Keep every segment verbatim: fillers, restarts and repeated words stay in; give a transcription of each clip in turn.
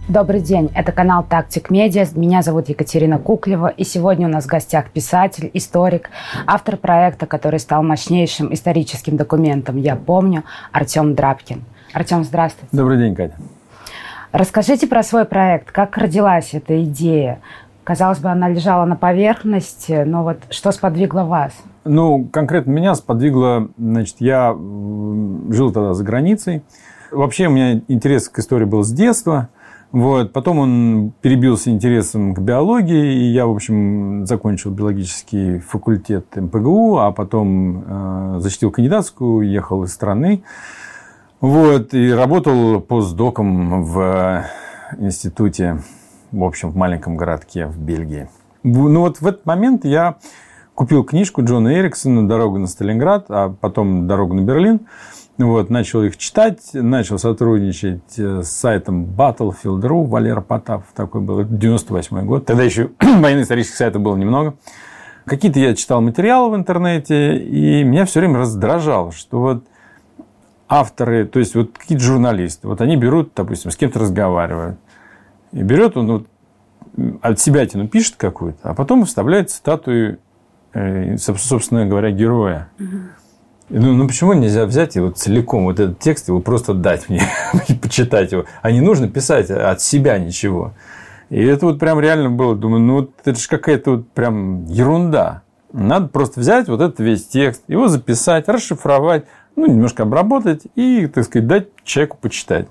Добрый день, это канал Тактик Медиа. Меня зовут Екатерина Куклева, и сегодня у нас в гостях писатель, историк, автор проекта, который стал мощнейшим историческим документом «Я помню», Артем Драбкин. Артем, здравствуйте. Добрый день, Катя. Расскажите про свой проект, как родилась эта идея? Казалось бы, она лежала на поверхности, но вот что сподвигло вас? Ну, конкретно меня сподвигло, значит, я жил тогда за границей. Вообще у меня интерес к истории был с детства. Вот. Потом он перебился интересом к биологии, и я, в общем, закончил биологический факультет эм пэ гэ у, а потом э, защитил кандидатскую, уехал из страны. Вот. И работал постдоком в институте, в общем, в маленьком городке в Бельгии. Ну, вот в этот момент я купил книжку Джона Эриксона «Дорога на Сталинград», а потом «Дорога на Берлин». Вот, начал их читать, начал сотрудничать с сайтом Battlefield точка ру, Валера Потапов такой был, это девяносто восьмой год. Тогда еще военно-исторических сайтов было немного. Какие-то я читал материалы в интернете, и меня все время раздражало, что вот авторы, то есть вот какие-то журналисты, вот они берут, допустим, с кем-то разговаривают, и берет он вот от себятину пишет какую-то, а потом вставляет цитату, собственно говоря, героя. Ну, ну, почему нельзя взять и вот целиком вот этот текст его просто дать мне и почитать его? А не нужно писать от себя ничего. И это вот прям реально было. Думаю, ну, вот это же какая-то вот прям ерунда. Надо просто взять вот этот весь текст, его записать, расшифровать, ну, немножко обработать и, так сказать, дать человеку почитать.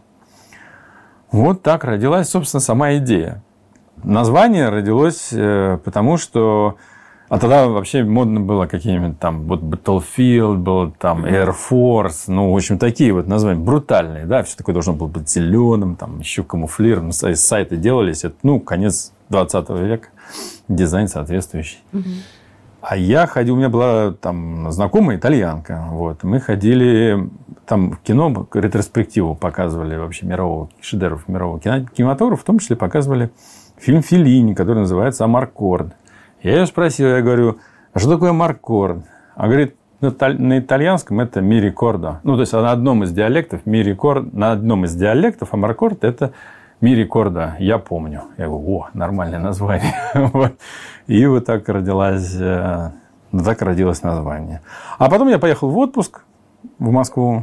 Вот так родилась, собственно, сама идея. Название родилось потому, что... А тогда вообще модно было какие-нибудь там вот Battlefield, был там Air Force, ну, в общем, такие вот названия брутальные, да, все такое должно было быть зеленым, там еще камуфлированным, сайты делались, это, ну, конец двадцатого века, дизайн соответствующий. Угу. А я ходил, у меня была там знакомая итальянка, вот, мы ходили, там в кино ретроспективу показывали вообще мирового, шедевров мирового кинематографа, в том числе показывали фильм Феллини, который называется «Амаркорд». Я ее спросил, я говорю, а что такое маркорд? А говорит, на итальянском это мирикордо. Ну, то есть, на одном из диалектов, мирикорд, на одном из диалектов, а маркорд это мирикордо, я помню. Я говорю, о, нормальное название. И вот так родилось, так родилось название. А потом я поехал в отпуск в Москву,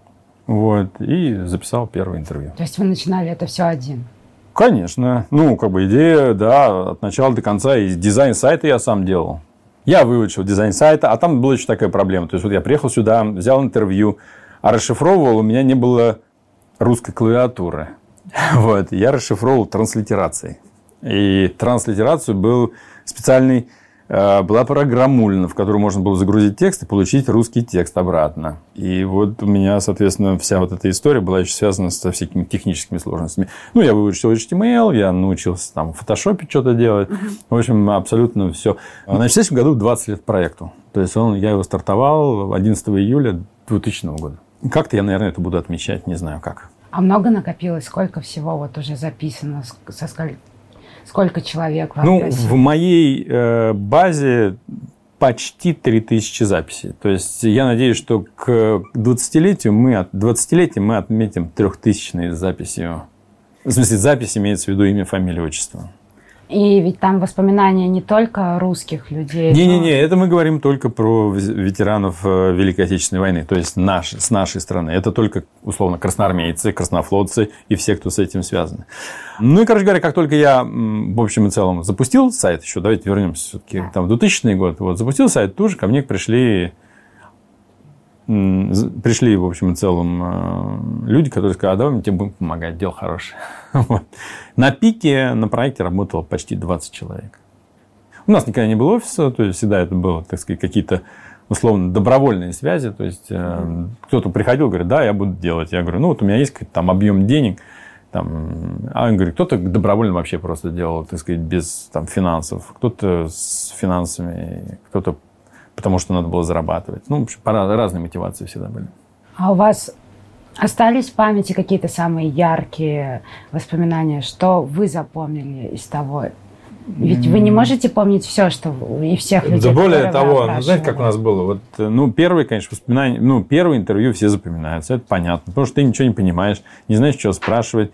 вот, и записал первое интервью. То есть, вы начинали это все один? Конечно. Ну, как бы идея, да, от начала до конца. И дизайн сайта я сам делал. Я выучил дизайн сайта, а там была еще такая проблема. То есть, вот я приехал сюда, взял интервью, а расшифровывал, у меня не было русской клавиатуры. Вот. Я расшифровывал транслитерацией. И транслитерацию был специальный... Была программульна, в которую можно было загрузить текст и получить русский текст обратно. И вот у меня, соответственно, вся вот эта история была еще связана со всякими техническими сложностями. Ну, я выучил эйч ти эм эл, я научился там в фотошопе что-то делать. В общем, абсолютно все. Значит, в следующем году двадцать лет проекту. То есть, он, я его стартовал одиннадцатого июля двухтысячного года. Как-то я, наверное, это буду отмечать, не знаю как. А много накопилось? Сколько всего вот уже записано? Со сколь... Сколько человек в Ну, в моей э, базе почти три тысячи записей. То есть, я надеюсь, что к двадцатилетию мы, двадцатилетию мы отметим трехтысячные записи. В смысле, запись имеется в виду имя, фамилия, отчество. И ведь там воспоминания не только русских людей. Не-не-не, но... это мы говорим только про ветеранов Великой Отечественной войны, то есть наш, с нашей страны. Это только, условно, красноармейцы, краснофлотцы и все, кто с этим связаны. Ну и, короче говоря, как только я, в общем и целом, запустил сайт, еще давайте вернемся все-таки там, в двухтысячный год, вот, запустил сайт, тоже ко мне пришли... Пришли, в общем и целом, люди, которые сказали, а давай мы тебе будем помогать, дело хорошее. Вот. На пике на проекте работало почти двадцать человек. У нас никогда не было офиса, то есть, всегда это было, так сказать, какие-то, условно, добровольные связи. То есть, mm-hmm. кто-то приходил, говорит, да, я буду делать. Я говорю, ну, вот у меня есть там объем денег. Там, а он говорит, кто-то добровольно вообще просто делал, так сказать, без там, финансов. Кто-то с финансами, кто-то потому что надо было зарабатывать. Ну, в общем, разные мотивации всегда были. А у вас остались в памяти какие-то самые яркие воспоминания? Что вы запомнили из того? Ведь вы не можете помнить все, что и всех людей. Да более того, ну, знаете, как у нас было? Вот, ну, первые, конечно, воспоминания, ну, первое интервью все запоминаются, это понятно, потому что ты ничего не понимаешь, не знаешь, что спрашивать.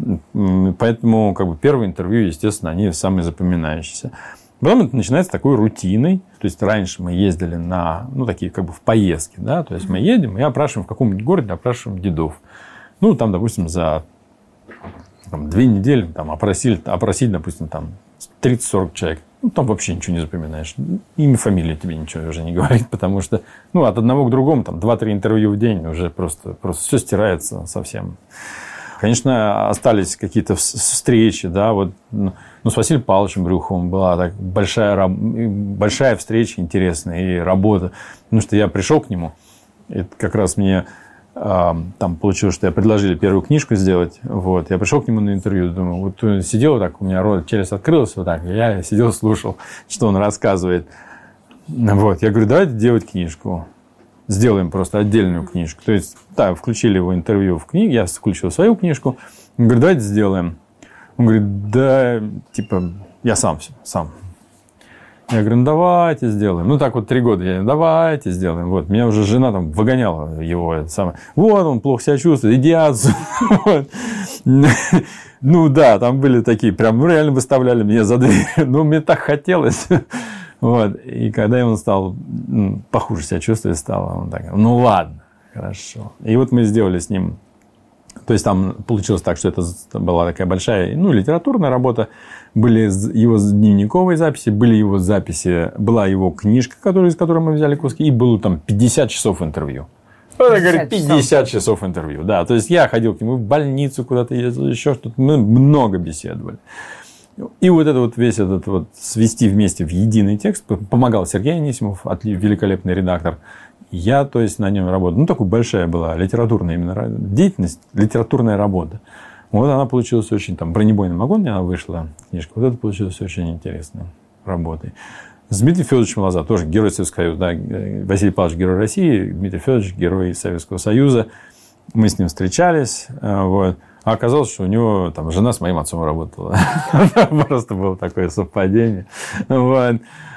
Поэтому как бы, первые интервью, естественно, они самые запоминающиеся. Потом это начинается такой рутиной. То есть, раньше мы ездили на, ну, такие как бы в поездки. Да? То есть, мы едем и опрашиваем в каком-нибудь городе, опрашиваем дедов. Ну, там, допустим, за там, две недели там, опросили, опросить, допустим, там тридцать-сорок человек. Ну, там вообще ничего не запоминаешь. Имя, фамилия тебе ничего уже не говорит, потому что ну, от одного к другому там два-три интервью в день уже просто, просто все стирается совсем. Конечно, остались какие-то встречи, да, вот, ну, с Василием Павловичем Брюховым была так большая, большая встреча интересная и работа, потому что я пришел к нему, и как раз мне э, там получилось, что я предложили первую книжку сделать, вот, я пришел к нему на интервью, думаю, вот сидел так, у меня рот, челюсть открылась вот так, и я сидел, слушал, что он рассказывает, вот, я говорю, давайте делать книжку. Сделаем просто отдельную книжку. То есть, да, включили его интервью в книгу, я включил свою книжку. Он говорит, давайте сделаем. Он говорит, да, типа, я сам все, сам. Я говорю, ну, давайте сделаем. Ну, так вот три года я, давайте сделаем. Вот, меня уже жена там выгоняла его. Это самое. Вот, он плохо себя чувствует, иди отсюда. Ну, да, там были такие, прям, ну, реально выставляли меня за дверь. Ну, мне так хотелось. Вот. И когда он стал ну, похуже себя чувствовать, стало, он так, ну ладно, хорошо. И вот мы сделали с ним, то есть там получилось так, что это была такая большая, ну, литературная работа, были его дневниковые записи, были его записи, была его книжка, которую, из которой мы взяли куски, и было там пятьдесят часов интервью. Он говорит, пятьдесят часов интервью, да. То есть я ходил к нему в больницу, куда-то ездил, еще что-то, мы много беседовали. И вот это вот весь этот вот свести вместе в единый текст помогал Сергей Анисимов, великолепный редактор. Я, то есть, на нем работал. Ну, такая большая была литературная именно деятельность, литературная работа. Вот она получилась очень, там, «Бронебойный огонь» она вышла, книжка. Вот это получилось очень интересной работой. С Дмитрием Федоровичем Лоза, тоже герой Советского Союза. Да, Василий Павлович герой России, Дмитрий Федорович герой Советского Союза. Мы с ним встречались, вот. А оказалось, что у него там жена с моим отцом работала. Просто было такое совпадение. Вот.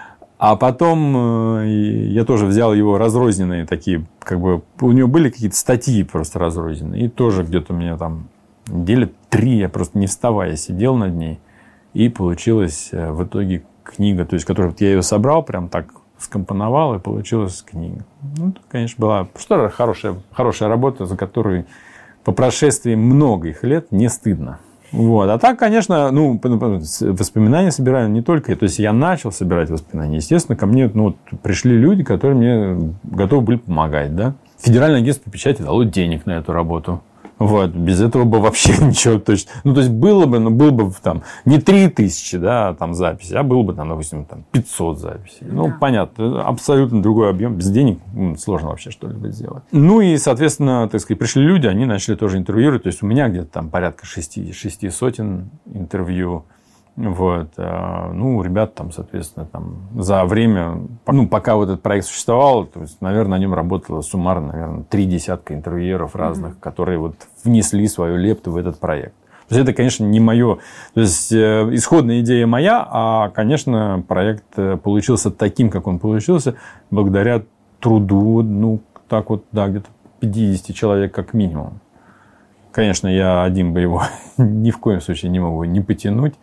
А потом я тоже взял его разрозненные такие, как бы, у него были какие-то статьи просто разрозненные. И тоже где-то у меня там недели три я просто не вставая сидел над ней. И получилась в итоге книга, то есть, которую я ее собрал, прям так скомпоновал, и получилась книга. Ну, это, конечно, была что хорошая, хорошая работа, за которую по прошествии многих лет не стыдно. Вот. А так, конечно, ну, воспоминания собираю не только. То есть, я начал собирать воспоминания. Естественно, ко мне ну, пришли люди, которые мне готовы были помогать. Да? Федеральное агентство по печати дало денег на эту работу. Вот. Без этого бы вообще ничего точно. Ну, то есть, было бы, но было бы там не три тысячи да, там, записей, а было бы, там, допустим, там, пятьсот записей. Да. Ну, понятно, абсолютно другой объем. Без денег сложно вообще что-либо сделать. Ну, и, соответственно, так сказать, пришли люди, они начали тоже интервьюировать. То есть, у меня где-то там порядка шести, шести сотен интервью. Вот. Ну, ребят там, соответственно, там, за время, ну, пока вот этот проект существовал, то есть, наверное, на нем работало суммарно, наверное, три десятка интервьюеров разных, mm-hmm. которые вот внесли свою лепту в этот проект. То есть, это, конечно, не мое... То есть, исходная идея моя, а, конечно, проект получился таким, как он получился, благодаря труду, ну, так вот, да, где-то пятьдесят человек как минимум. Конечно, я один бы его ни в коем случае не мог бы не потянуть,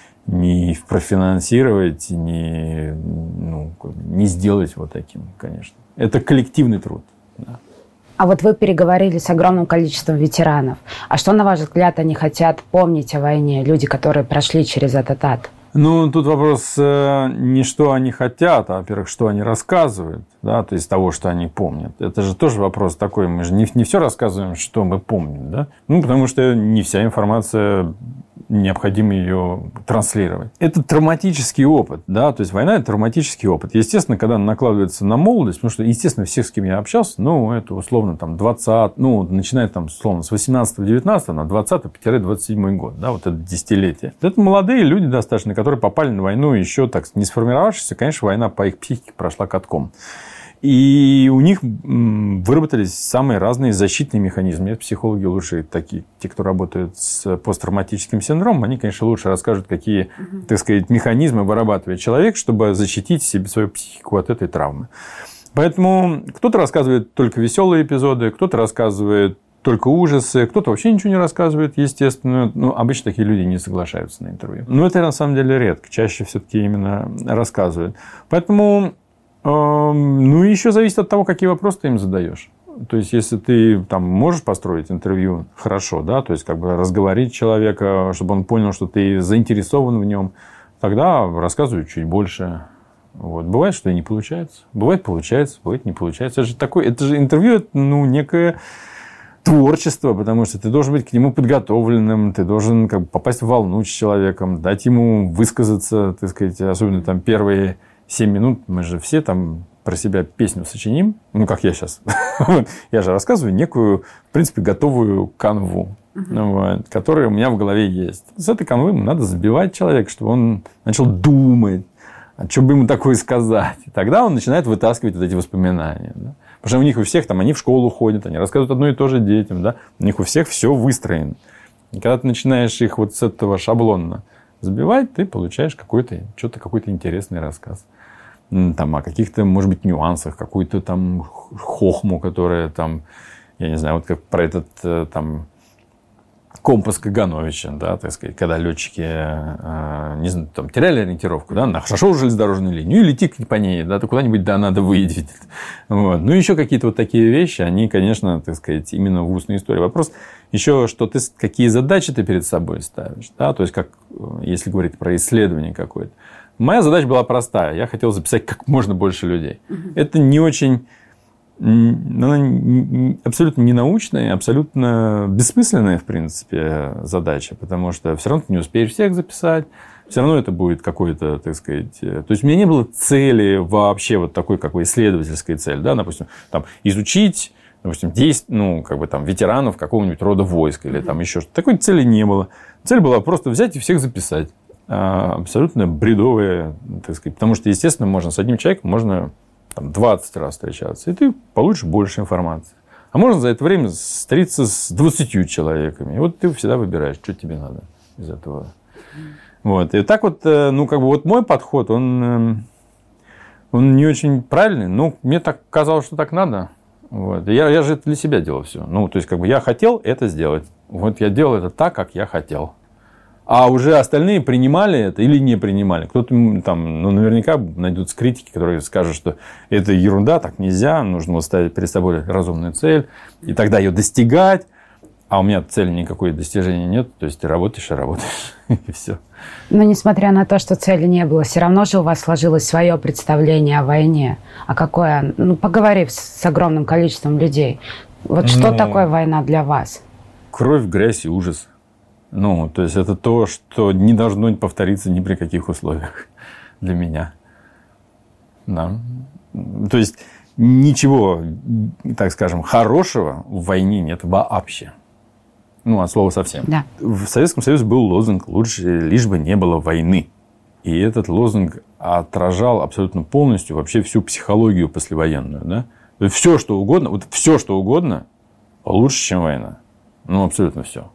не профинансировать, не, ну, не сделать вот таким, конечно. Это коллективный труд. Да. А вот вы переговорили с огромным количеством ветеранов. А что, на ваш взгляд, они хотят помнить о войне? Люди, которые прошли через этот ад. Ну, тут вопрос не что они хотят, а, во-первых, что они рассказывают. Да, то есть, того, что они помнят. Это же тоже вопрос такой. Мы же не, не все рассказываем, что мы помним. Да? Ну, потому что не вся информация... необходимо ее транслировать. Это травматический опыт. Да? То есть, война – это травматический опыт. Естественно, когда она накладывается на молодость, потому что, естественно, всех, с кем я общался, ну, это условно там, двадцать, ну, начиная там, условно, с восемнадцатого-девятнадцатого на двадцатый-двадцать седьмой год. Да? Вот это десятилетие. Это молодые люди достаточно, которые попали на войну еще так не сформировавшись. Конечно, война по их психике прошла катком. И у них выработались самые разные защитные механизмы. Это психологи лучше такие, те, кто работают с посттравматическим синдромом, они, конечно, лучше расскажут, какие, угу. так сказать, механизмы вырабатывает человек, чтобы защитить себе свою психику от этой травмы. Поэтому кто-то рассказывает только веселые эпизоды, кто-то рассказывает только ужасы, кто-то вообще ничего не рассказывает, естественно. Ну, обычно такие люди не соглашаются на интервью. Но это на самом деле редко. Чаще все-таки именно рассказывают. Поэтому, э, ну, еще зависит от того, какие вопросы ты им задаешь. То есть, если ты там можешь построить интервью хорошо, да, то есть, как бы разговорить человека, чтобы он понял, что ты заинтересован в нем, тогда рассказывай чуть больше. Вот. Бывает, что и не получается. Бывает, получается, бывает, не получается. Это же, такое, это же интервью, это, ну, некое творчество, потому что ты должен быть к нему подготовленным, ты должен как бы попасть в волну с человеком, дать ему высказаться, так сказать, особенно там первые семь минут. Мы же все там про себя песню сочиним, ну, как я сейчас. Я же рассказываю некую, в принципе, готовую канву, вот, которая у меня в голове есть. С этой канвы надо забивать человека, чтобы он начал думать, а что бы ему такое сказать? И тогда он начинает вытаскивать вот эти воспоминания. Да? Потому что у них у всех, там, они в школу ходят, они рассказывают одно и то же детям. Да? У них у всех все выстроено. И когда ты начинаешь их вот с этого шаблона забивать, ты получаешь какой-то, что-то, какой-то интересный рассказ. Там, о каких-то, может быть, нюансах, какую-то там хохму, которая там, я не знаю, вот как про этот там компас Кагановича, да, так сказать, когда летчики э, не знаю, там, теряли ориентировку, да, нашел железнодорожную линию и лети по ней, да, то куда-нибудь да, надо выйти. Вот. Ну, еще какие-то вот такие вещи, они, конечно, так сказать, именно в устной истории. Вопрос еще, что ты, какие задачи ты перед собой ставишь, да, то есть, как, если говорить про исследование какое-то. Моя задача была простая, я хотел записать как можно больше людей. Uh-huh. Это не очень... Она абсолютно ненаучная, абсолютно бессмысленная, в принципе, задача, потому что все равно ты не успеешь всех записать, все равно это будет какой-то, так сказать... То есть, у меня не было цели вообще вот такой, какой исследовательской цели, да, допустим, там, изучить, допустим, десять, ну, как бы там, ветеранов какого-нибудь рода войск или там еще что-то. Такой цели не было. Цель была просто взять и всех записать. Абсолютно бредовые, так сказать, потому что, естественно, можно с одним человеком, можно... Там, двадцать раз встречаться, и ты получишь больше информации. А можно за это время встретиться с двадцатью человеками. И вот ты всегда выбираешь, что тебе надо из этого. Вот. И так вот, ну, как бы вот мой подход, он, он не очень правильный. Но мне так казалось, что так надо. Вот. Я, я же это для себя делал все. Ну, то есть, как бы я хотел это сделать. Вот я делал это так, как я хотел. А уже остальные принимали это или не принимали. Кто-то там, ну, наверняка найдутся критики, которые скажут, что это ерунда, так нельзя, нужно ставить перед собой разумную цель, и тогда ее достигать. А у меня цели никакой достижения нет. То есть, ты работаешь и работаешь, и все. Но несмотря на то, что цели не было, все равно же у вас сложилось свое представление о войне. А какое? Ну, поговорив с огромным количеством людей. Вот что ну, такое война для вас? Кровь, грязь и ужас. Ну, то есть, это то, что не должно повториться ни при каких условиях для меня. Да. То есть, ничего, так скажем, хорошего в войне нет вообще. Ну, от слова совсем. Да. В Советском Союзе был лозунг «Лучше лишь бы не было войны». И этот лозунг отражал абсолютно полностью вообще всю психологию послевоенную. Да? То есть, все, что угодно, вот все, что угодно, лучше, чем война. Ну, абсолютно все.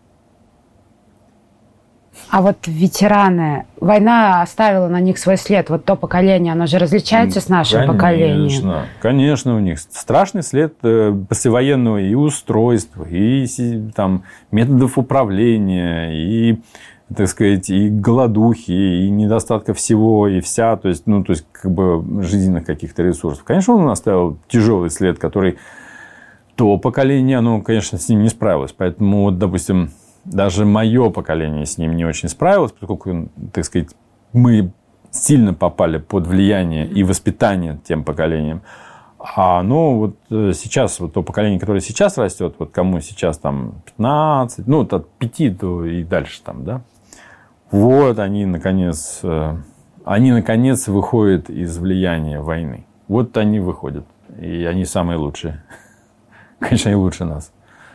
А вот ветераны, война оставила на них свой след. Вот то поколение, оно же различается с нашим конечно, поколением. Конечно, конечно, у них страшный след послевоенного и устройства, и там, методов управления, и, так сказать, и голодухи, и недостатка всего, и вся, то есть, ну, то есть, как бы жизненных каких-то ресурсов. Конечно, он оставил тяжелый след, который то поколение, оно, конечно, с ним не справилось. Поэтому, вот, допустим, даже мое поколение с ним не очень справилось, поскольку, так сказать, мы сильно попали под влияние и воспитание тем поколением. А ну, вот сейчас, вот то поколение, которое сейчас растет, вот кому сейчас там пятнадцать, ну, вот от пяти до и дальше там, да, вот они, наконец, они, наконец, выходят из влияния войны. Вот они выходят. И они самые лучшие. Конечно, они лучше нас.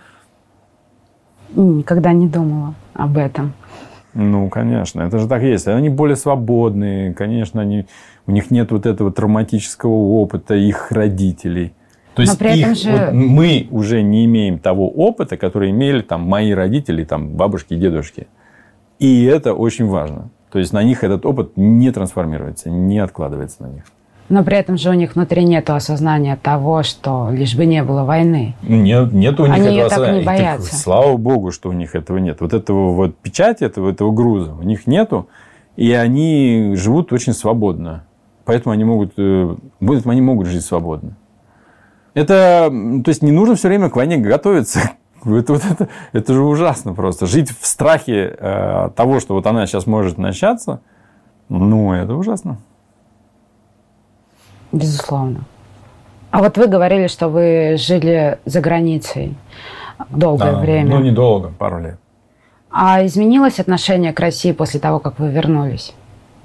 Никогда не думала об этом. Ну, конечно, это же так есть. Они более свободные, конечно, они, у них нет вот этого травматического опыта их родителей. То есть их, же... вот мы уже не имеем того опыта, который имели там, мои родители, там, бабушки и дедушки. И это очень важно. То есть, на них этот опыт не трансформируется, не откладывается на них. Но при этом же у них внутри нет осознания того, что лишь бы не было войны. Нет, нет у них Они этого ее осознания. так не боятся. Так, слава богу, что у них этого нет. Вот этого вот печати, этого, этого груза у них нету. И они живут очень свободно. Поэтому они могут, поэтому они могут жить свободно. Это, то есть, не нужно все время к войне готовиться. Это, вот это, это же ужасно просто. Жить в страхе э, того, что вот она сейчас может начаться, ну, это ужасно. Безусловно. А вот вы говорили, что вы жили за границей долгое а, время. Ну, недолго, пару лет. А изменилось отношение к России после того, как вы вернулись?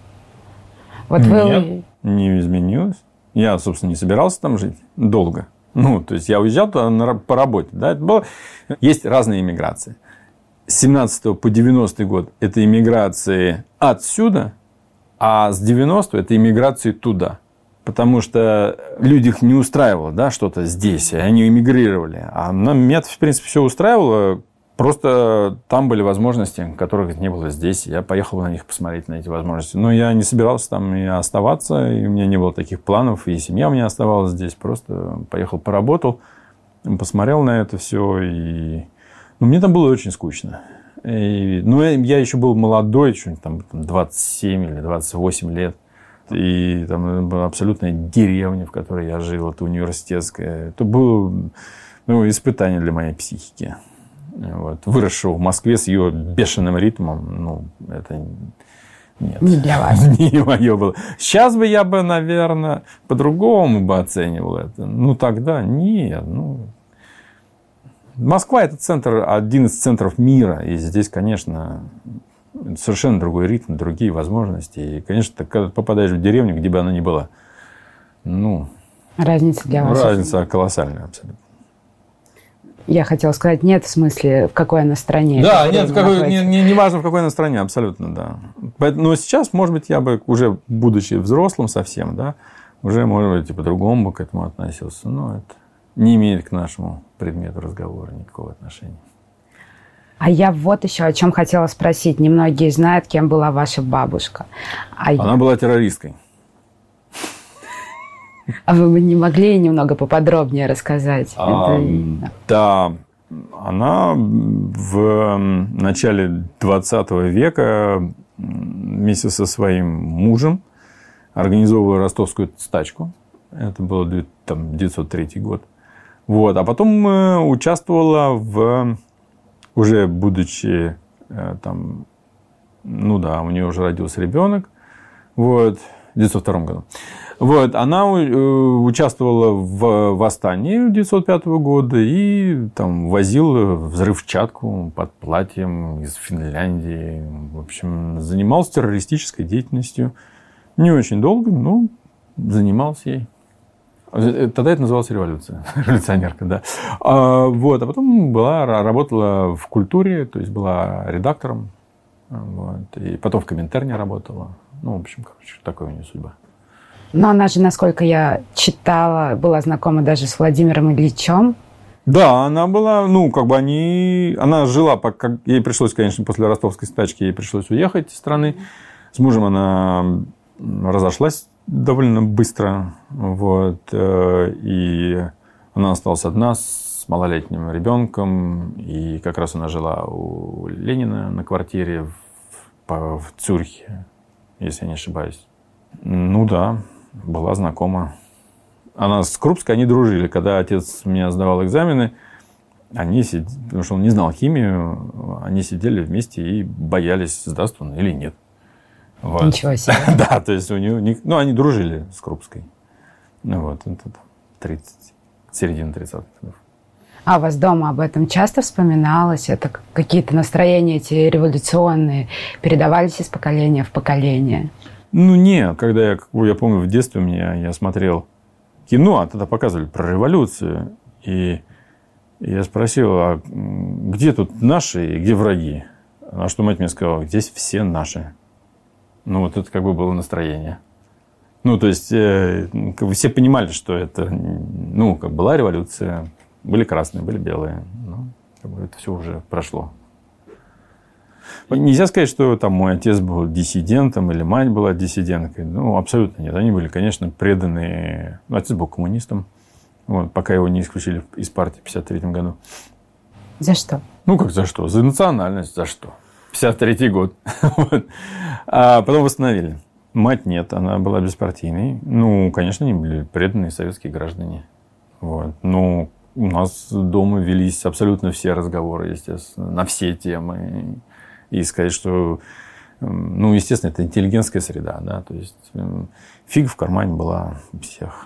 Вот Нет, вы... не изменилось. Я, собственно, не собирался там жить долго. Ну, то есть, я уезжал туда по работе. Да? Это было... Есть разные иммиграции. С семнадцатого по девяностый год – это иммиграции отсюда, а с девяностого – это иммиграции туда. Потому что люди их не устраивало, да, что-то здесь, и они эмигрировали. А меня, в принципе, все устраивало. Просто там были возможности, которых не было здесь. Я поехал на них посмотреть, на эти возможности. Но я не собирался там и оставаться, и у меня не было таких планов, и семья у меня оставалась здесь. Просто поехал, поработал, посмотрел на это все. И... Ну, мне там было очень скучно. И... Ну, я еще был молодой, что-нибудь там двадцать семь или двадцать восемь лет. И там была абсолютная деревня, в которой я жил, это университетская. Это было, ну, испытание для моей психики. Вот. Выросшего в Москве с ее бешеным ритмом, ну, это нет. Не для вас. Не мое было. Сейчас бы я бы, наверное, по-другому бы оценивал это. Ну, тогда нет. Ну... Москва – это центр, один из центров мира. И здесь, конечно... совершенно другой ритм, другие возможности. И, конечно, ты, когда попадаешь в деревню, где бы она ни была, ну... Разница для вас. Разница колоссальная абсолютно. Я хотела сказать, нет, в смысле, в какой она стране. Да, нет, в какой, не, не, не важно, в какой она стране, абсолютно, да. Но сейчас, может быть, я бы, уже будучи взрослым совсем, да, уже, может быть, и по-другому бы к этому относился. Но это не имеет к нашему предмету разговора никакого отношения. А я вот еще о чем хотела спросить. Немногие знают, кем была ваша бабушка. А Она я... была террористкой. А вы бы не могли немного поподробнее рассказать? А, Это... Да, она в начале двадцатого века вместе со своим мужем организовывала ростовскую стачку. Это был там, девятьсот третий год. Вот. А потом участвовала в... Уже будучи там... Ну да, у нее уже родился ребенок. Вот. В девятьсот втором году. Вот, она участвовала в восстании девятьсот пятого года и там возила взрывчатку под платьем из Финляндии. В общем, занималась террористической деятельностью. Не очень долго, но занимался ей. Тогда это называлось революция. Революционерка, да. А, вот, а потом была, работала в культуре, то есть была редактором. Вот, и потом в Коминтерне работала. Ну, в общем, короче, такая у нее судьба. Но она же, насколько я читала, была знакома даже с Владимиром Ильичем. Да, она была, ну, как бы они... Она жила, пока... Ей пришлось, конечно, после ростовской стачки, ей пришлось уехать из страны. С мужем она разошлась довольно быстро. Вот, и она осталась одна с малолетним ребенком. И как раз она жила у Ленина на квартире в, в Цюрихе, если я не ошибаюсь. Ну да, была знакома. Она с Крупской, они дружили. Когда отец у меня сдавал экзамены, они сидели, потому что он не знал химию, они сидели вместе и боялись, сдаст он или нет. Вот. Ничего себе. Да, то есть у него... Ну, они дружили с Крупской. Ну вот, это тридцать, середина тридцатых годов. А у вас дома об этом часто вспоминалось? Это какие-то настроения эти революционные передавались из поколения в поколение? Ну, нет. Когда я, я помню, в детстве мне, я смотрел кино, а тогда показывали про революцию. И, и я спросил, а где тут наши и где враги? На что мать мне сказала, здесь все наши. Ну, вот это как бы было настроение. Ну, то есть, э, как бы все понимали, что это, ну, как была революция. Были красные, были белые. Ну, как бы это все уже прошло. Нельзя сказать, что там мой отец был диссидентом или мать была диссиденткой. Ну, абсолютно нет. Они были, конечно, преданные. Отец был коммунистом, вот, пока его не исключили из партии в пятьдесят третьем году. За что? Ну, как за что? За национальность. За что? пятьдесят третий год. Вот. А потом восстановили. Мать нет, она была беспартийной. Ну, конечно, они были преданные советские граждане. Вот. Ну, у нас дома велись абсолютно все разговоры, естественно, на все темы. И сказать, что, ну, естественно, это интеллигентская среда, да, то есть фиг в кармане была у всех.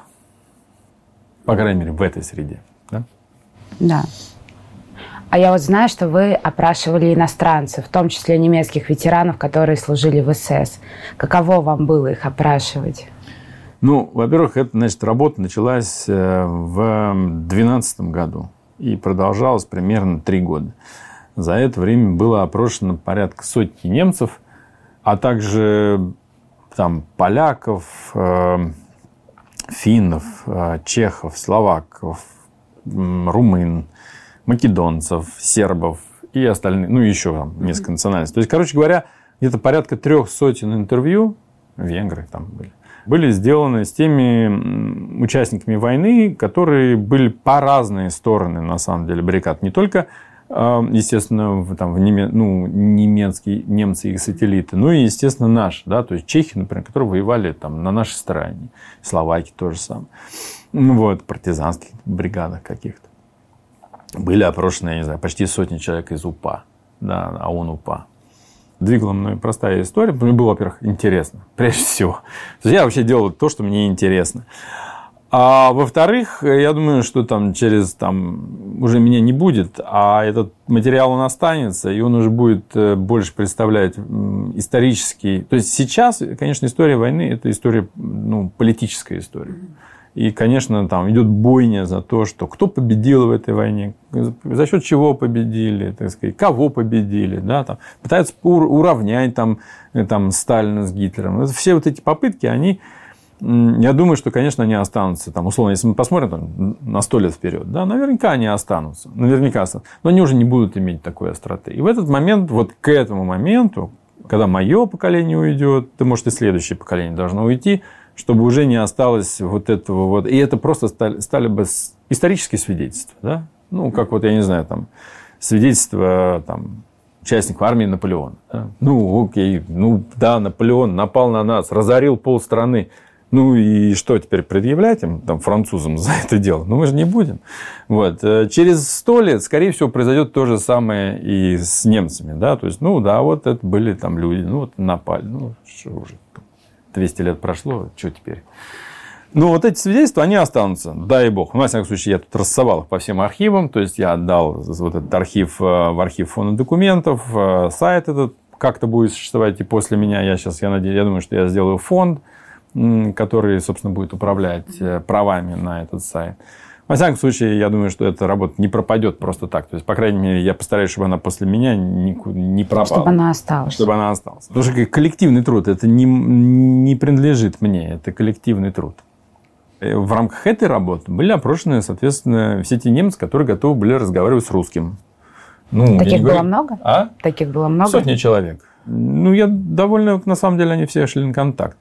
По крайней мере, в этой среде, да? Да. А я вот знаю, что вы опрашивали иностранцев, в том числе немецких ветеранов, которые служили в СС. Каково вам было их опрашивать? Ну, во-первых, эта, значит, работа началась в двенадцатом году и продолжалась примерно три года. За это время было опрошено порядка сотни немцев, а также там, поляков, финнов, чехов, словаков, румын, македонцев, сербов и остальных, ну, еще там несколько национальностей. То есть, короче говоря, где-то порядка трех сотен интервью, венгры там были, были сделаны с теми участниками войны, которые были по разные стороны, на самом деле, баррикад. Не только, естественно, там, в неме... ну, немецкие, немцы и их сателлиты, но и, естественно, наши, да, то есть чехи, например, которые воевали там, на нашей стороне, словаки тоже самое. Ну, вот, партизанских бригадах каких-то. Были опрошены, я не знаю, почти сотни человек из УПА, да, ОУН УПА. Двигала мной простая история, мне было, во-первых, интересно, прежде всего. То есть я вообще делал то, что мне интересно. А во-вторых, я думаю, что там через там уже меня не будет, а этот материал он останется, и он уже будет больше представлять исторический. То есть сейчас, конечно, история войны – это история, ну, политическая история. И, конечно, там идет бойня за то, что кто победил в этой войне, за счет чего победили, так сказать, кого победили, да, там, пытаются уравнять там, там, Сталина с Гитлером. Все вот эти попытки, они, я думаю, что, конечно, они останутся. Там, условно, если мы посмотрим там, на сто лет вперед, да, наверняка они останутся. Наверняка останутся. Но они уже не будут иметь такой остроты. И в этот момент, вот к этому моменту, когда мое поколение уйдет, то, может, и следующее поколение должно уйти, чтобы уже не осталось вот этого вот. И это просто стали, стали бы исторические свидетельства. Да? Ну, как вот, я не знаю, там, свидетельство там, участников армии Наполеона. Да? Ну, окей, ну, да, Наполеон напал на нас, разорил полстраны. Ну, и что теперь предъявлять им, там, французам за это дело? Ну, мы же не будем. Вот. Через сто лет, скорее всего, произойдет то же самое и с немцами. Да? То есть, ну, да, вот это были там люди, ну, вот напали. Ну, что уже двести лет прошло, что теперь? Ну, вот эти свидетельства, они останутся, дай бог. Ну, во всяком случае, я тут рассовал их по всем архивам, то есть, я отдал вот этот архив в архив фонда документов, сайт этот как-то будет существовать и после меня. Я сейчас, я надеюсь, я думаю, что я сделаю фонд, который, собственно, будет управлять правами на этот сайт. Во всяком случае, я думаю, что эта работа не пропадет просто так. То есть, по крайней мере, я постараюсь, чтобы она после меня не пропала. Чтобы она осталась. Чтобы она осталась. Потому что коллективный труд, это не, не принадлежит мне, это коллективный труд. В рамках этой работы были опрошены, соответственно, все те немцы, которые готовы были разговаривать с русским. Ну, Таких было говорю... много? А? Таких было много? Сотни человек. Ну, я довольно, на самом деле, они все шли на контакт.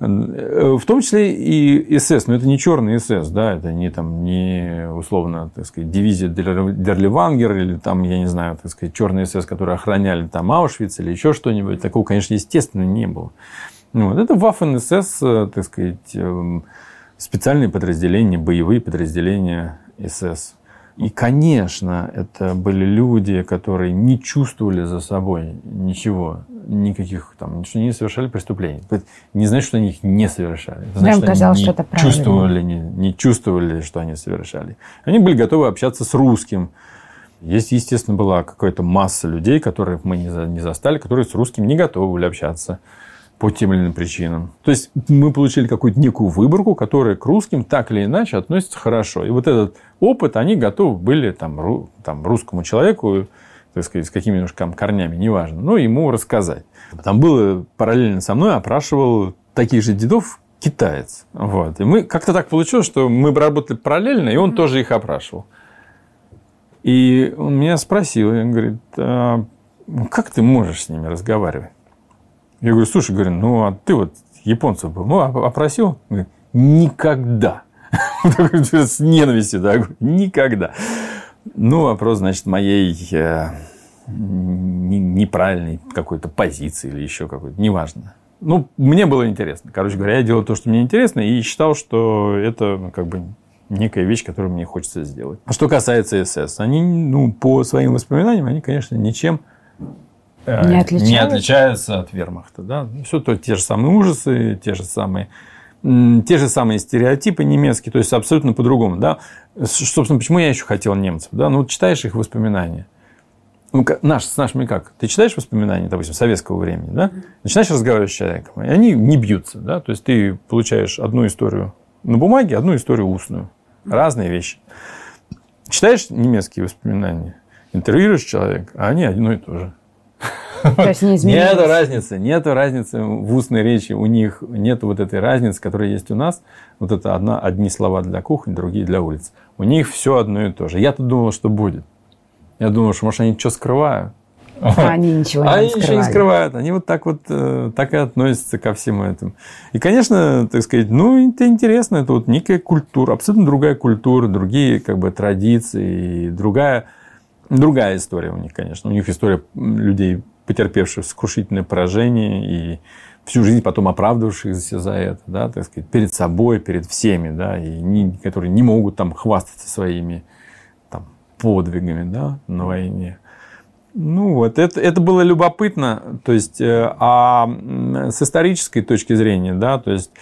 В том числе и СС, но это не черный СС, да, это не, там, не условно, так сказать, дивизия Дерливангер или там, я не знаю, так сказать, черный СС, которые охраняли там Аушвиц или еще что-нибудь. Такого, конечно, естественно, не было. Вот. Это Waffen-СС, так сказать, специальные подразделения, боевые подразделения СС. И, конечно, это были люди, которые не чувствовали за собой ничего, никаких там, что они не совершали преступлений. Не значит, что они их не совершали. Это значит, Мне казалось, они что это правильно. Чувствовали, не, не чувствовали, что они совершали. Они были готовы общаться с русским. Есть, естественно, была какая-то масса людей, которых мы не, за, не застали, которые с русским не готовы были общаться по тем или иным причинам. То есть, мы получили какую-то некую выборку, которая к русским так или иначе относится хорошо. И вот этот опыт они готовы были там, ру, там, русскому человеку, так сказать, с какими-нибудь там корнями, неважно, но ему рассказать. Там было параллельно со мной опрашивал таких же дедов китаец. Вот. И мы как-то так получилось, что мы работали параллельно, и он mm-hmm. тоже их опрашивал. И он меня спросил, он говорит, а ну, как ты можешь с ними разговаривать? Я говорю, слушай, говорю, ну, а ты вот японцев был, ну, опросил? Говорит, никогда. С ненавистью, да, говорю, никогда. Ну, вопрос, значит, моей э, неправильной какой-то позиции или еще какой-то, неважно. Ну, мне было интересно. Короче говоря, я делал то, что мне интересно, и считал, что это как бы некая вещь, которую мне хочется сделать. А что касается СС, они, ну, по своим воспоминаниям, они, конечно, ничем э, не, отличаются? не отличаются от вермахта. Да? Все то, те же самые ужасы, те же самые, те же самые стереотипы немецкие, то есть абсолютно по-другому. Да? Собственно, почему я еще хотел немцев? Да? Ну, вот читаешь их воспоминания. Ну, наш, с нашими как? Ты читаешь воспоминания, допустим, советского времени, да? Начинаешь разговаривать с человеком, и они не бьются. Да? То есть, ты получаешь одну историю на бумаге, одну историю устную. Разные вещи. Читаешь немецкие воспоминания, интервьюируешь человека, а они одно и то же. То есть не изменилось? Нет разницы. Нет разницы в устной речи. У них нет вот этой разницы, которая есть у нас. Вот это одна, одни слова для кухни, другие для улиц. У них все одно и то же. Я-то думал, что будет. Я думал, что, может, они что скрывают. А они ничего не Они скрывали. ничего не скрывают. Они вот так вот так и относятся ко всему этому. И, конечно, так сказать, ну, это интересно. Это вот некая культура, абсолютно другая культура, другие как бы традиции, другая, другая история у них, конечно. У них история людей, потерпевших сокрушительное поражение и всю жизнь потом оправдывавшихся за это, да, так сказать, перед собой, перед всеми, да, и не, которые не могут там хвастаться своими там подвигами, да, на войне. Ну, вот, это, это было любопытно, то есть, а с исторической точки зрения, да, то есть,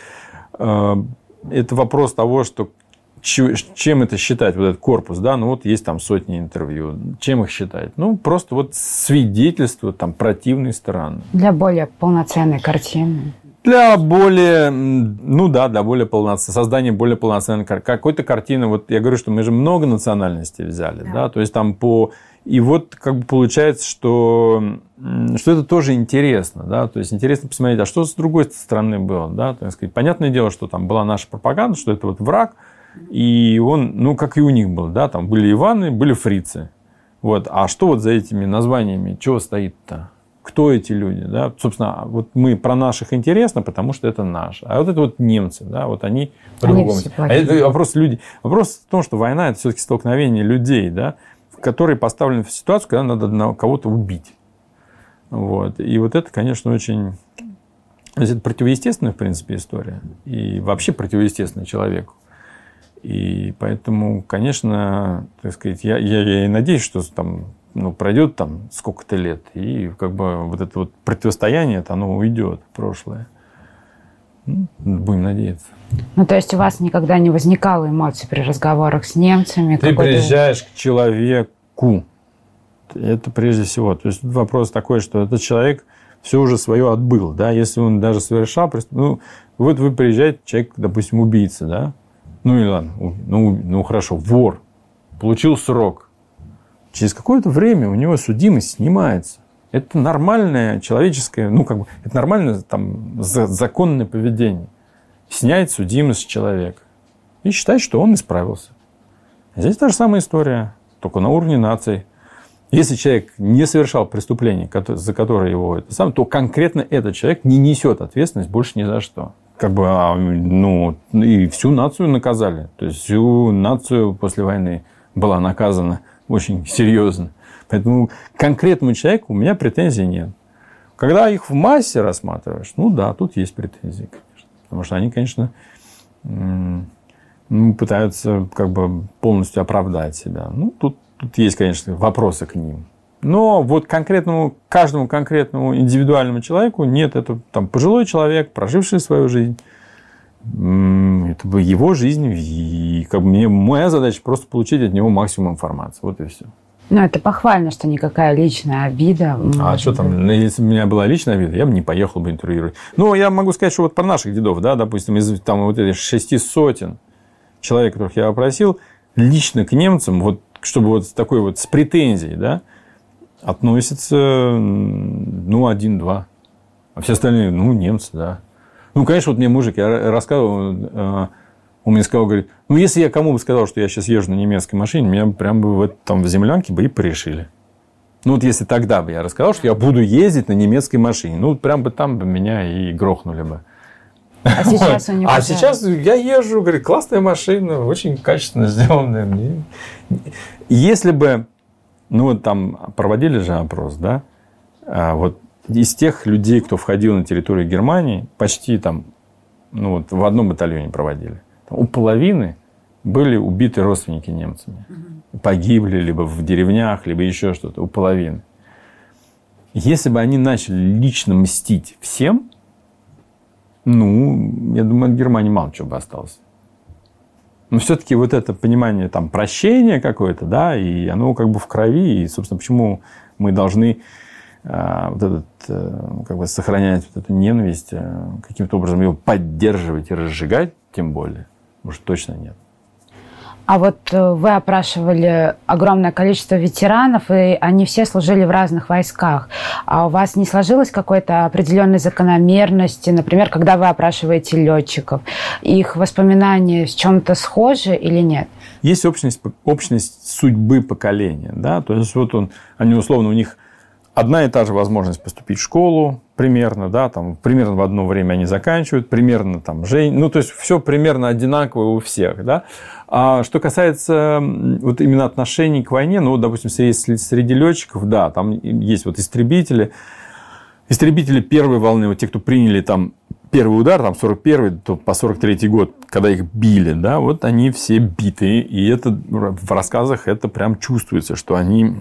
это вопрос того, что чем это считать, вот этот корпус, да, ну, вот есть там сотни интервью, чем их считать? Ну, просто вот свидетельство там противной стороны. Для более полноценной картины. Для более, ну да, для более полноценной, создания более полноценной какой-то картины. Вот я говорю, что мы же много национальностей взяли, да, да? То есть там по... И вот как бы получается, что, что это тоже интересно, да, то есть интересно посмотреть, а что с другой стороны было, да, так сказать. Понятное дело, что там была наша пропаганда, что это вот враг, и он, ну, как и у них был, да, там были Иваны, были фрицы, вот, а что вот за этими названиями, чего стоит-то? Кто эти люди, да? Собственно, вот мы про наших интересно, потому что это наше. А вот это вот немцы, да, вот они по-другому. А это вопрос люди. Вопрос в том, что война – это все-таки столкновение людей, да, которые поставлены в ситуацию, когда надо кого-то убить. Вот. И вот это, конечно, очень... Это противоестественная, в принципе, история. И вообще противоестественная человеку. И поэтому, конечно, так сказать, я, я, я и надеюсь, что там, ну, пройдет там сколько-то лет, и как бы вот это вот противостояние, оно уйдет в прошлое. Ну, будем надеяться. Ну, то есть у вас никогда не возникало эмоций при разговорах с немцами? Ты приезжаешь к человеку. Это прежде всего. То есть вопрос такой, что этот человек все уже свое отбыл. Да? Если он даже совершал... Ну, вот вы приезжаете, человек, допустим, убийца, да? Ну, и ладно. Ну, ну, хорошо, вор. Получил срок. Через какое-то время у него судимость снимается. Это нормальное человеческое, ну, как бы, это нормальное там, законное поведение. Снять судимость с человека. И считать, что он исправился. А здесь та же самая история, только на уровне наций. Если человек не совершал преступление, за которое его это сам, то конкретно этот человек не несет ответственность больше ни за что. Как бы, ну, и всю нацию наказали. То есть, всю нацию после войны была наказана очень серьезно. Поэтому к конкретному человеку у меня претензий нет. Когда их в массе рассматриваешь, ну да, тут есть претензии, конечно. Потому что они, конечно, пытаются как бы полностью оправдать себя. Ну, тут, тут есть, конечно, вопросы к ним. Но вот конкретному, каждому конкретному индивидуальному человеку нет. Это там пожилой человек, проживший свою жизнь. Это его жизнь. И как бы мне, моя задача просто получить от него максимум информации. Вот и все. Ну, это похвально, что никакая личная обида. А что там, если бы у меня была личная обида, я бы не поехал бы интервьюировать. Ну, я могу сказать, что вот про наших дедов, да, допустим, из там, вот этих шести сотен человек, которых я опросил, лично к немцам, вот, чтобы вот такой вот с претензией, да, относится, ну, один-два. А все остальные, ну, немцы, да. Ну, конечно, вот мне мужик, я рассказывал, он мне сказал, говорит, ну, если я кому бы сказал, что я сейчас езжу на немецкой машине, меня прям бы в, этом, в землянке бы и порешили. Ну, вот если тогда бы я рассказал, что я буду ездить на немецкой машине, ну, прям бы там бы меня и грохнули бы. А сейчас у него... А сейчас я езжу, говорю, классная машина, очень качественно сделанная. Если бы, ну, вот там проводили же опрос, да, вот из тех людей, кто входил на территорию Германии, почти там, ну, вот в одном батальоне проводили, у половины были убиты родственники немцами. Погибли либо в деревнях, либо еще что-то, у половины. Если бы они начали лично мстить всем, ну, я думаю, от Германии мало чего бы осталось. Но все-таки вот это понимание там, прощения какое-то, да, и оно как бы в крови. И, собственно, почему мы должны э, вот этот, э, как бы сохранять вот эту ненависть, э, каким-то образом ее поддерживать и разжигать, тем более, уж точно нет. А вот вы опрашивали огромное количество ветеранов, и они все служили в разных войсках. А у вас не сложилось какой-то определенной закономерности? Например, когда вы опрашиваете летчиков, их воспоминания с чем-то схожи или нет? Есть общность, общность судьбы поколения. Да? То есть, вот он, они условно, у них одна и та же возможность поступить в школу, примерно, да, там, примерно в одно время они заканчивают, примерно там, жень... ну, то есть, все примерно одинаково у всех, да. А что касается вот именно отношений к войне, ну, допустим, среди, среди летчиков, да, там есть вот истребители, истребители первой волны, вот те, кто приняли там первый удар, там, сорок первый по сорок третий год, когда их били, да, вот они все битые, и это в рассказах это прям чувствуется, что они,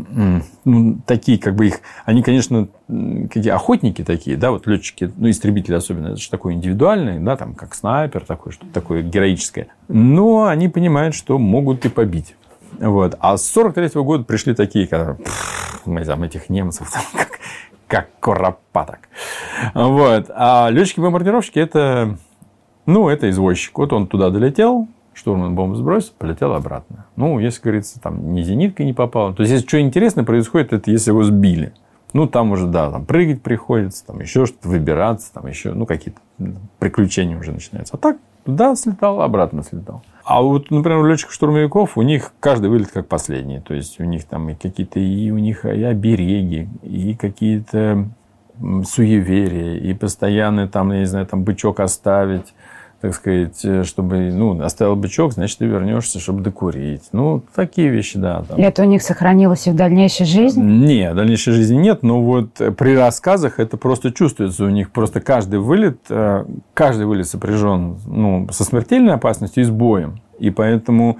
ну, такие, как бы их, они, конечно, какие охотники такие, да, вот летчики, ну, истребители особенно, это же такое индивидуальное, да, там, как снайпер, такое, что-то такое героическое, но они понимают, что могут и побить. Вот. А с сорок третьего года пришли такие, которые, мы там этих немцев, там, как, как куропаток. Вот. А летчики-бомбардировщики это, ну, это извозчик. Вот он туда долетел, штурман бомбу сбросил, полетел обратно. Ну, если, говорится, там ни зениткой не попало. То есть, если что интересное происходит, это если его сбили. Ну, там уже, да, там прыгать приходится, там еще что-то, выбираться, там еще, ну, какие-то приключения уже начинаются. А так, туда слетал, обратно слетал. А вот, например, у летчиков-штурмовиков, у них каждый вылет как последний. То есть, у них там и какие-то, и у них и обереги, и какие-то суеверия, и постоянно там, я не знаю, там бычок оставить, так сказать, чтобы, ну, оставил бычок, значит, ты вернешься, чтобы докурить. Ну, такие вещи, да. Там. И это у них сохранилось и в дальнейшей жизни? Нет, в дальнейшей жизни нет, но вот при рассказах это просто чувствуется. У них просто каждый вылет, каждый вылет сопряжен, ну, со смертельной опасностью и с боем. И поэтому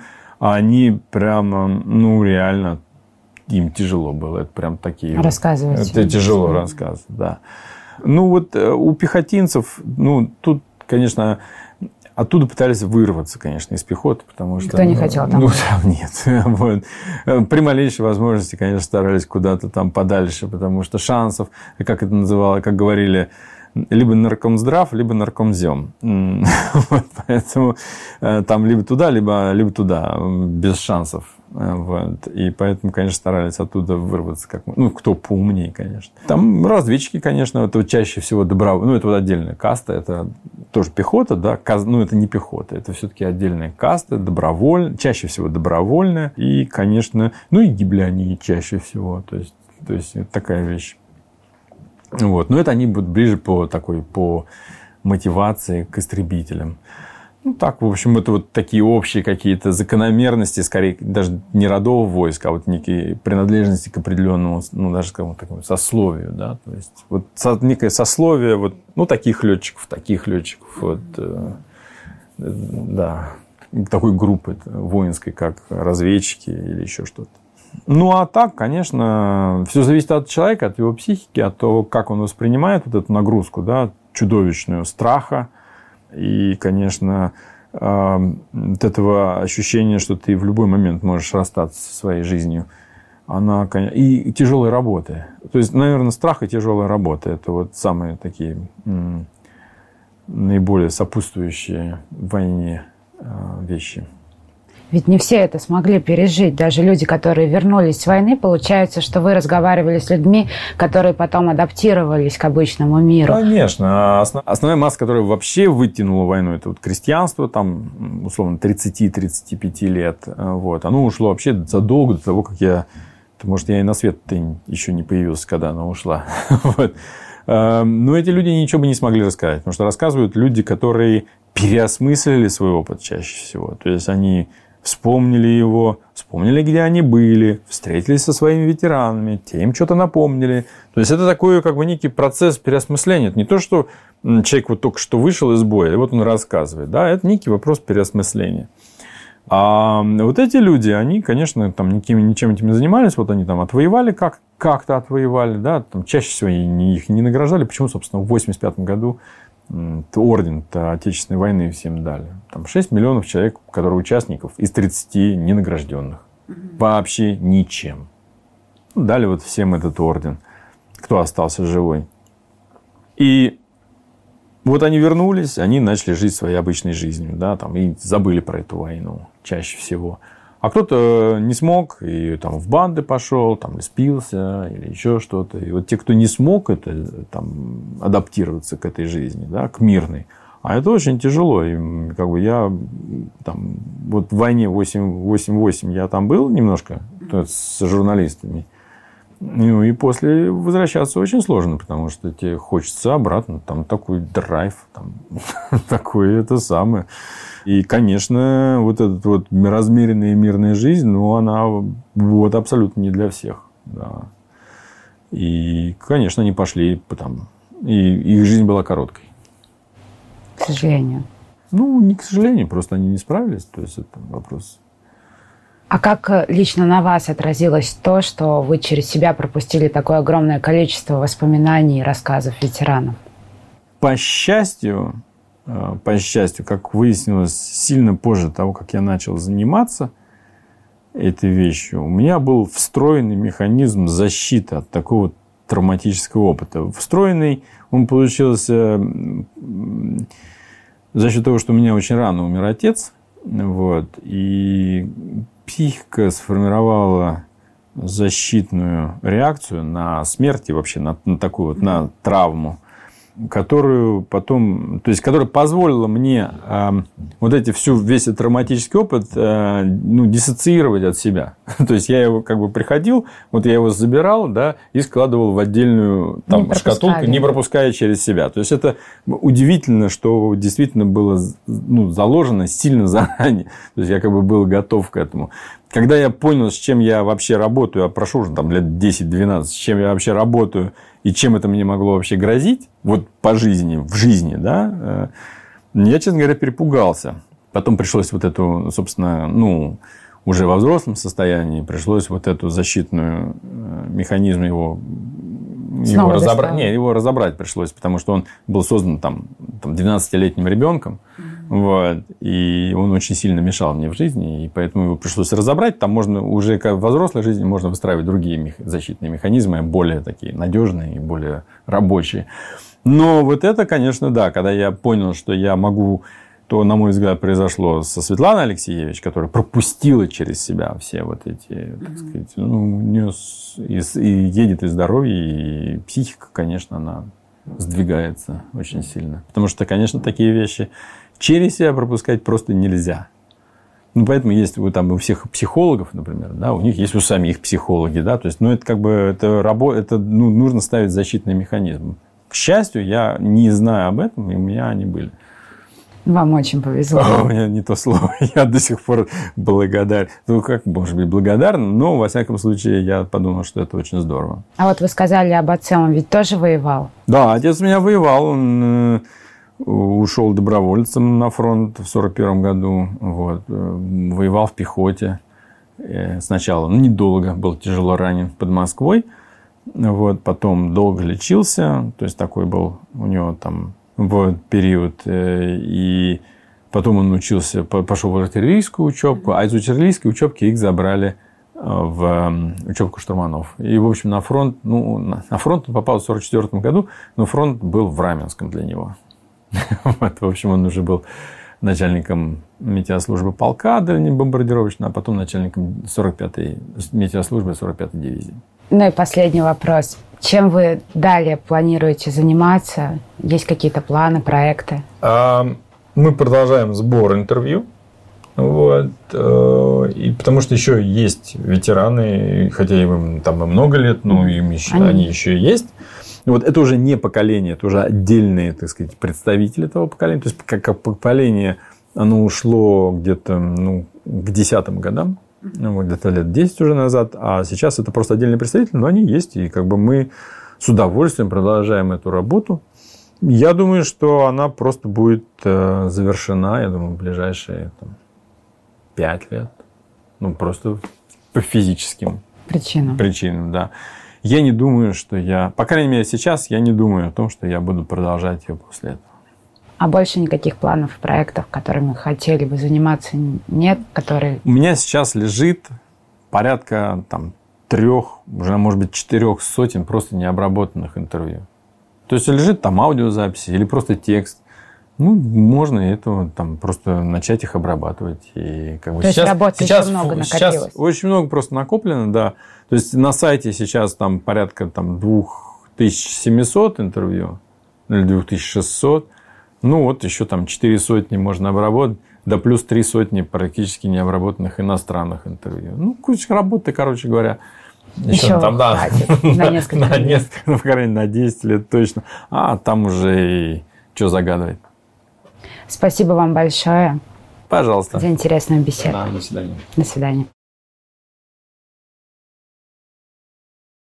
они прямо, ну, реально, им тяжело было. Это прям такие... Рассказывать. Это тяжело рассказывать, да. Ну, вот у пехотинцев, ну, тут, конечно... Оттуда пытались вырваться, конечно, из пехоты, потому что... Кто не хотел там? Ну, там нет. Вот. При малейшей возможности, конечно, старались куда-то там подальше, потому что шансов, как это называлось, как говорили, либо наркомздрав, либо наркомзем. Вот, поэтому там либо туда, либо, либо туда, без шансов. Вот. И поэтому, конечно, старались оттуда вырваться, как, ну, кто поумнее, конечно. Там разведчики, конечно, это чаще всего добровольно, ну, это вот отдельная каста, это тоже пехота, да, каз... ну, это не пехота, это все-таки отдельная каста, добровольная, чаще всего добровольная, и, конечно, ну, и гибли они чаще всего, то есть, то есть это такая вещь. Вот. Но это они будут ближе по такой, по мотивации к истребителям. Ну, так, в общем, это вот такие общие какие-то закономерности, скорее, даже не родового войска, а вот некие принадлежности к определенному, ну, даже, скажем, такому сословию, да, то есть, вот некое сословие, вот, ну, таких летчиков, таких летчиков, вот, э, э, да, такой группы воинской, как разведчики или еще что-то. Ну, а так, конечно, все зависит от человека, от его психики, от того, как он воспринимает вот эту нагрузку, да, чудовищную страха. И, конечно, от этого ощущения, что ты в любой момент можешь расстаться со своей жизнью, она, конечно, и тяжелой работы. То есть, наверное, страх и тяжелая работа – это вот самые такие м- наиболее сопутствующие войне вещи. Ведь не все это смогли пережить. Даже люди, которые вернулись с войны, получается, что вы разговаривали с людьми, которые потом адаптировались к обычному миру. Конечно. Основная масса, которая вообще вытянула войну, это вот крестьянство, там, условно, тридцать-тридцать пять лет. Вот. Оно ушло вообще задолго до того, как я Может, я и на свет-то еще не появился, когда она ушла. Вот. Но эти люди ничего бы не смогли рассказать. Потому что рассказывают люди, которые переосмыслили свой опыт чаще всего. То есть, они вспомнили его, вспомнили, где они были, встретились со своими ветеранами, те им что-то напомнили. То есть, это такой как бы некий процесс переосмысления. Это не то, что человек вот только что вышел из боя, и вот он рассказывает. Да, это некий вопрос переосмысления. А вот эти люди, они, конечно, там никем, ничем этим не занимались. Вот они там отвоевали, как, как-то отвоевали. Да? Там чаще всего их не награждали. Почему, собственно, в восемьдесят пятом году орден Отечественной войны всем дали? Там шесть миллионов человек, которые участников, из тридцати ненагражденных. Вообще ничем. Дали вот всем этот орден, кто остался живой. И вот они вернулись, они начали жить своей обычной жизнью, да, там, и забыли про эту войну чаще всего. А кто-то не смог, и там в банды пошел, там, или спился, или еще что-то. И вот те, кто не смог это, там, адаптироваться к этой жизни, да, к мирной, а это очень тяжело. И как бы я там, вот в войне восемь восемь я там был немножко с журналистами. Ну, и после возвращаться очень сложно, потому что тебе хочется обратно. Там такой драйв, там, такое это самое. И, конечно, вот эта вот размеренная и мирная жизнь, ну, она вот абсолютно не для всех. Да. И, конечно, они пошли, там, и их жизнь была короткой. К сожалению. Ну, не к сожалению, просто они не справились. То есть, это вопрос... А как лично на вас отразилось то, что вы через себя пропустили такое огромное количество воспоминаний и рассказов ветеранов? По счастью, по счастью, как выяснилось, сильно позже того, как я начал заниматься этой вещью, у меня был встроенный механизм защиты от такого травматического опыта. Встроенный он получился за счет того, что у меня очень рано умер отец. Вот, и психика сформировала защитную реакцию на смерть и вообще на, на такую вот на травму, которую потом, то есть, которая позволила мне э, вот эти всю весь этот травматический опыт э, ну, диссоциировать от себя. То есть, я его как бы приходил, вот я его забирал, да, и складывал в отдельную там, не шкатулку, не пропуская через себя. То есть, это удивительно, что действительно было ну, заложено сильно заранее. То есть, я как бы был готов к этому. Когда я понял, с чем я вообще работаю, я прошу уже там лет десять-двенадцать, с чем я вообще работаю, и чем это мне могло вообще грозить, вот по жизни, в жизни, да, я, честно говоря, перепугался. Потом пришлось вот эту, собственно, ну, уже во взрослом состоянии, пришлось вот эту защитную механизм его, его разобрать. Не, его разобрать пришлось, потому что он был создан там, там двенадцатилетним ребенком. Вот, и он очень сильно мешал мне в жизни, и поэтому его пришлось разобрать. Там можно уже как в взрослой жизни можно выстраивать другие защитные механизмы, более такие надежные и более рабочие. Но вот это, конечно, да, когда я понял, что я могу, то, на мой взгляд, произошло со Светланой Алексеевич, которая пропустила через себя все вот эти, так сказать, ну, у нее и, и едет и здоровье, и психика, конечно, она сдвигается очень сильно. Потому что, конечно, такие вещи через себя пропускать просто нельзя. Ну, поэтому есть вот там у всех психологов, например, да, у них есть у самих психологи, да, то есть, ну, это как бы, это, рабо, это ну, нужно ставить защитный механизм. К счастью, я не знаю об этом, и у меня они были. Вам очень повезло. О, у меня не то слово. Я до сих пор благодарен. Ну, как, может быть, благодарен, но, во всяком случае, я подумал, что это очень здорово. А вот вы сказали об отце, он ведь тоже воевал? Да, отец у меня воевал, он ушел добровольцем на фронт в сорок первом году, вот, воевал в пехоте. Сначала, ну, недолго, был тяжело ранен под Москвой, вот, потом долго лечился, то есть, такой был у него там вот, период, и потом он учился, пошел в артиллерийскую учебку, а из артиллерийской учебки их забрали в учебку штурманов. И, в общем, на фронт, ну, на фронт он попал в сорок четвёртом году, но фронт был в Раменском для него. Вот, в общем, он уже был начальником метеослужбы полка дальнебомбардировочного, а потом начальником сорок пятой метеослужбы сорок пятой дивизии. Ну и последний вопрос. Чем вы далее планируете заниматься? Есть какие-то планы, проекты? Мы продолжаем сбор интервью. Вот. Вот. И потому что еще есть ветераны, хотя им там и много лет, но им еще, они... они еще есть. Вот это уже не поколение, это уже отдельные, так сказать, представители этого поколения. То есть, как, как поколение, оно ушло где-то ну, к десятым годам, ну, где-то лет десять уже назад, а сейчас это просто отдельные представители, но они есть, и как бы мы с удовольствием продолжаем эту работу. Я думаю, что она просто будет завершена, я думаю, в ближайшие там, пять лет. Ну, просто по физическим причинам. причинам, да. Я не думаю, что я... По крайней мере, сейчас я не думаю о том, что я буду продолжать ее после этого. А больше никаких планов, проектов, которыми хотели бы заниматься, нет? Которые... У меня сейчас лежит порядка там, трех, уже, может быть, четырех сотен просто необработанных интервью. То есть, лежит там аудиозаписи или просто текст. Ну, можно этого там просто начать их обрабатывать. И, как бы, То сейчас, есть, работы сейчас, еще много сейчас накопилось? Очень много просто накоплено, да. То есть, на сайте сейчас там порядка там, две тысячи семьсот интервью или две тысячи шестьсот. Ну, вот еще там четыре сотни можно обработать. Да плюс три сотни практически необработанных иностранных интервью. Ну, куча работы, короче говоря. Еще, еще там, да, на несколько на, лет. несколько, ну, по крайней мере, на десять лет точно. А там уже и что загадывать. Спасибо вам большое. Пожалуйста. За интересную беседу. Да, до свидания. До свидания.